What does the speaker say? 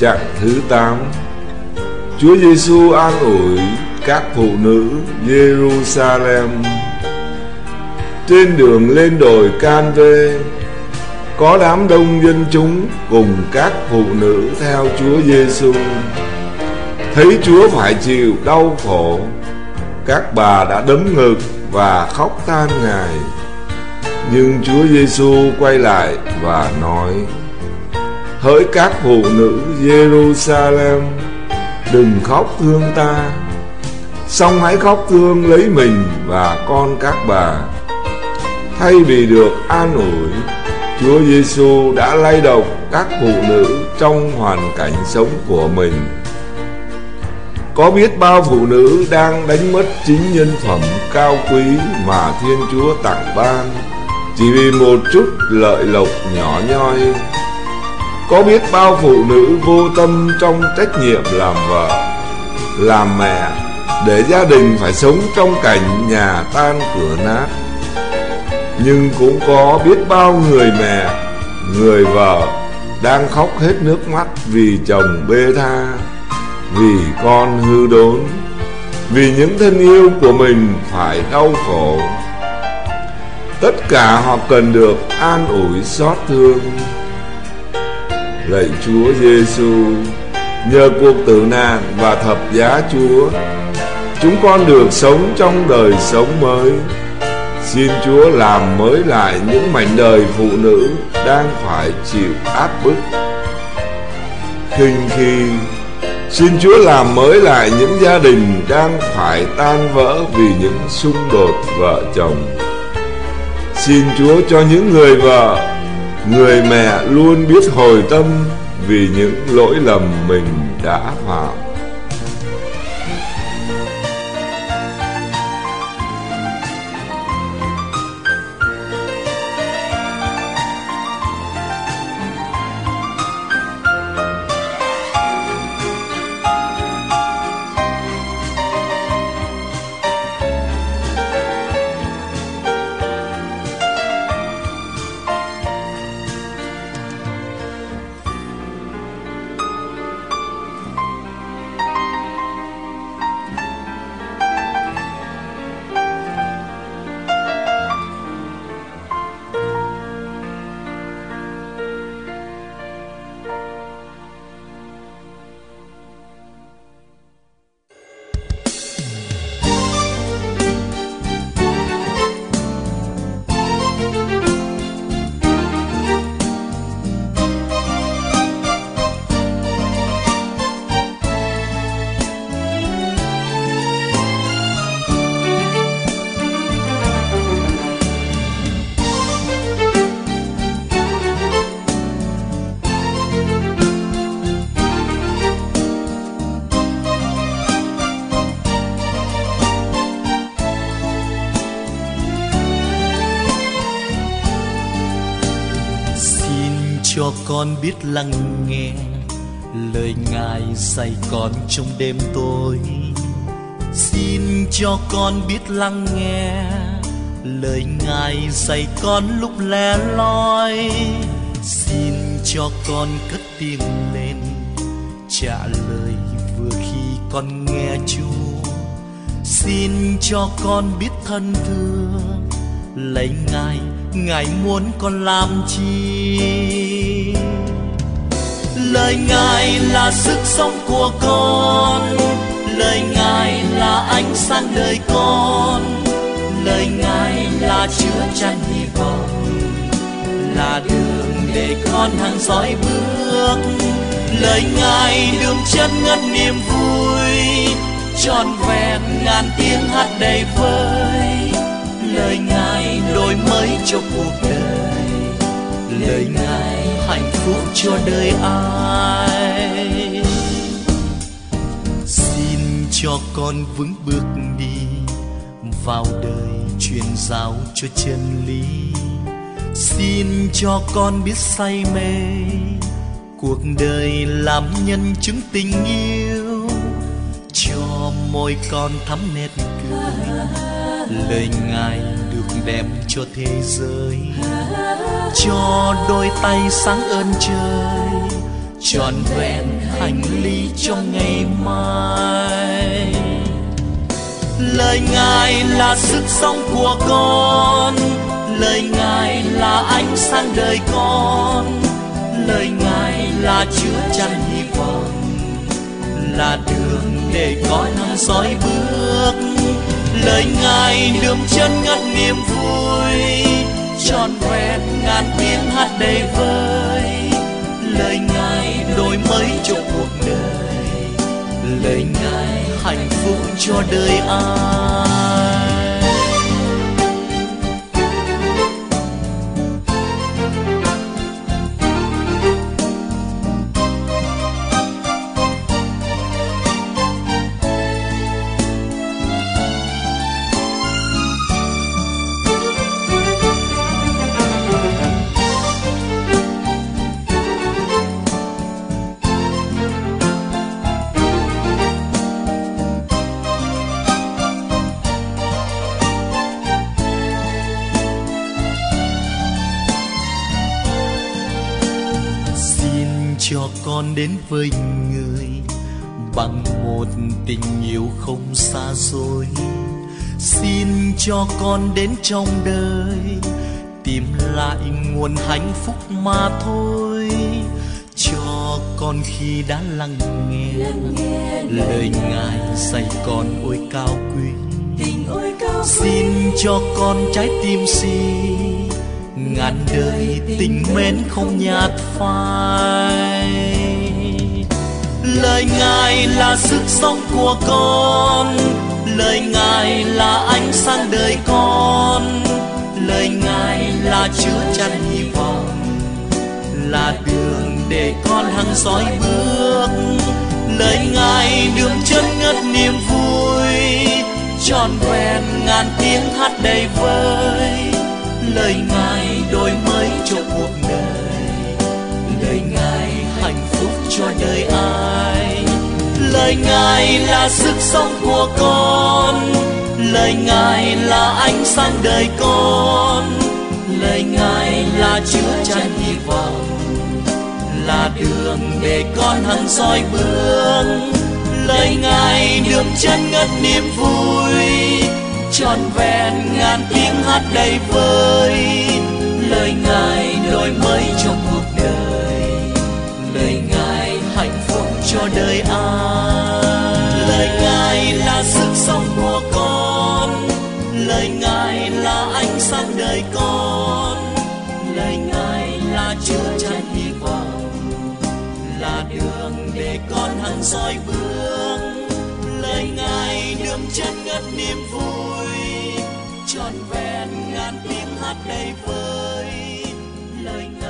Chặng thứ 8. Chúa Giêsu an ủi các phụ nữ Jerusalem. Trên đường lên đồi Can-vê, có đám đông dân chúng cùng các phụ nữ theo Chúa Giêsu. Thấy Chúa phải chịu đau khổ, các bà đã đấm ngực và khóc than Ngài. Nhưng Chúa Giêsu quay lại và nói: Hỡi các phụ nữ Jerusalem, đừng khóc thương ta, song hãy khóc thương lấy mình và con các bà. Thay vì được an ủi, Chúa Giêsu đã lay động các phụ nữ trong hoàn cảnh sống của mình. Có biết bao phụ nữ đang đánh mất chính nhân phẩm cao quý mà Thiên Chúa tặng ban chỉ vì một chút lợi lộc nhỏ nhoi. Có biết bao phụ nữ vô tâm trong trách nhiệm làm vợ, làm mẹ, để gia đình phải sống trong cảnh nhà tan cửa nát. Nhưng cũng có biết bao người mẹ, người vợ đang khóc hết nước mắt vì chồng bê tha, vì con hư đốn, vì những thân yêu của mình phải đau khổ. Tất cả họ cần được an ủi xót thương. Lạy Chúa Giêsu, nhờ cuộc tử nạn và thập giá Chúa, chúng con được sống trong đời sống mới. Xin Chúa làm mới lại những mảnh đời phụ nữ đang phải chịu áp bức, khinh khi. Xin Chúa làm mới lại những gia đình đang phải tan vỡ vì những xung đột vợ chồng. Xin Chúa cho những người vợ, người mẹ luôn biết hồi tâm vì những lỗi lầm mình đã phạm. Cho con biết lắng nghe lời Ngài dạy con trong đêm tối. Xin cho con biết lắng nghe lời Ngài dạy con lúc lẻ loi. Xin cho con cất tiếng lên trả lời vừa khi con nghe Chúa. Xin cho con biết thân thương lạy Ngài, Ngài muốn con làm chi. Lời Ngài là sức sống của con, lời Ngài là ánh sáng đời con, lời Ngài là chứa chan hy vọng, là đường để con hàng dõi bước. Lời Ngài đường chân ngất niềm vui, trọn vẹn ngàn tiếng hát đầy vơi. Lời Ngài đổi mới cho cuộc đời, lời Ngài hạnh phúc cho đời ai. Xin cho con vững bước đi vào đời truyền giáo cho chân lý. Xin cho con biết say mê cuộc đời làm nhân chứng tình yêu, cho môi con thắm nét cười. Lời Ngài được đem cho thế giới, cho đôi tay sáng ơn trời, trọn vẹn hành lý trong ngày mai. Lời Ngài là sức sống của con, lời Ngài là ánh sáng đời con, lời Ngài là chứa chan hy vọng, là đường để con hăng soi bước. Lời Ngài đượm chân ngất niềm vui, trọn vẹn ngàn tiếng hát đầy vơi. Lời Ngài đổi mới cho cuộc đời, lời Ngài hạnh phúc cho đời ai. Cho con đến với người bằng một tình yêu không xa xôi. Xin cho con đến trong đời tìm lại nguồn hạnh phúc mà thôi. Cho con khi đã lắng nghe lời Ngài dạy con ôi cao quý. Xin cho con trái tim si ngàn đời tình mến không nhạt phai. Lời Ngài là sức sống của con, lời Ngài là ánh sáng đời con, lời Ngài là chứa chan hy vọng, là đường để con hăng soi bước. Lời Ngài đượm chân ngất niềm vui, trọn vẹn ngàn tiếng hát đầy vơi. Lời Ngài đổi mới cho cuộc đời, lời Ngài hạnh phúc cho đời ai. Lời Ngài là sức sống của con, lời Ngài là ánh sáng đời con, lời Ngài là chứa chan hy vọng, là đường để con hăng soi bước. Lời Ngài đượm chân ngất niềm vui, trọn vẹn ngàn tiếng hát đầy vơi. Lời Ngài đổi mới cho cuộc đời, lời Ngài hạnh phúc cho đời ai. Lời Ngài là sức sống của con, lời Ngài là ánh sáng đời con, lời Ngài là chứa chan hy vọng, là đường để con hăng soi bước. Lời Ngài đượm chân ngất niềm vui, trọn vẹn ngàn tiếng hát đầy vơi. Lời